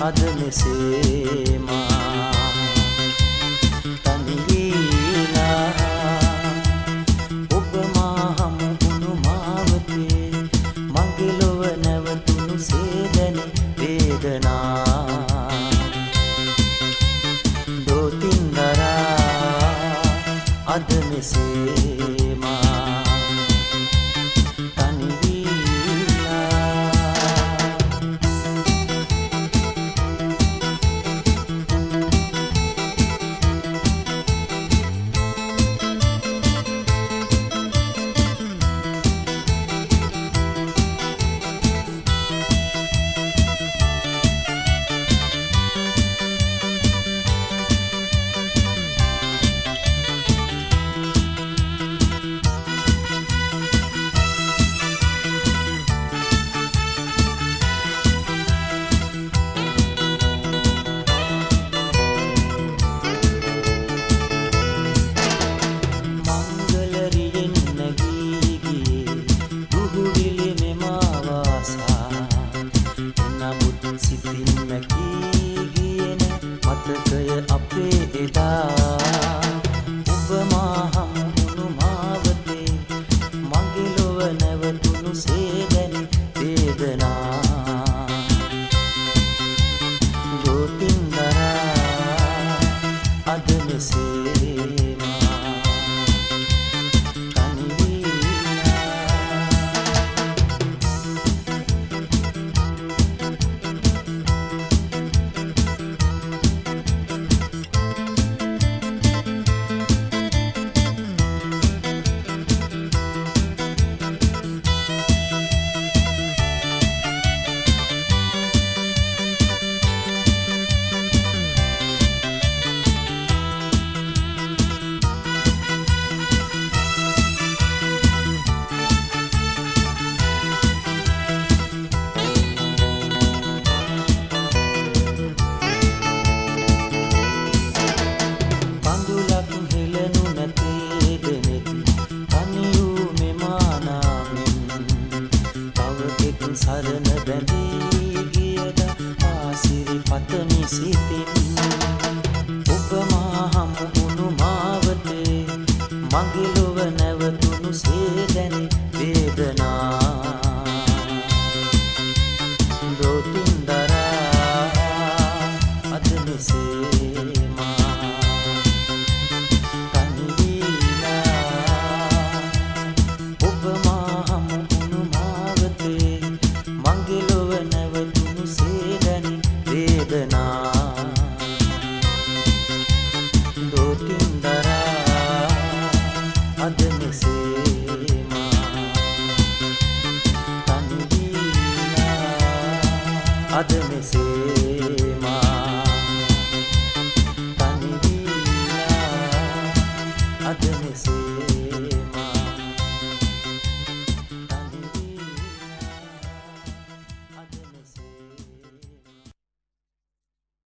අද මෙසේ මා තනි වීලා ඔබ මා හමු වුණු මාවතේ මගේ ලොව නැවතුණු සේදැනි වේදනා දෝතින්දරා අද මෙසේ මා තනි සරණ බැඳී ගියද ආසිරි පතමි සිතින් ඔබ මා හමු වුණු මාවතේ මගේ ලොව නැවතුණු සේදැනි වේදනා දෝතින්දරා අද මෙසේ මා තනි වීලා ඔබ මා හමු වුණු මාවතේ මගේ ලොව නැවතුණු සේදැනි වේදනා දෝතින්දරා අද මෙසේ මා තනි වීලා අද මෙසේ මා තනි වීලා අද මෙසේ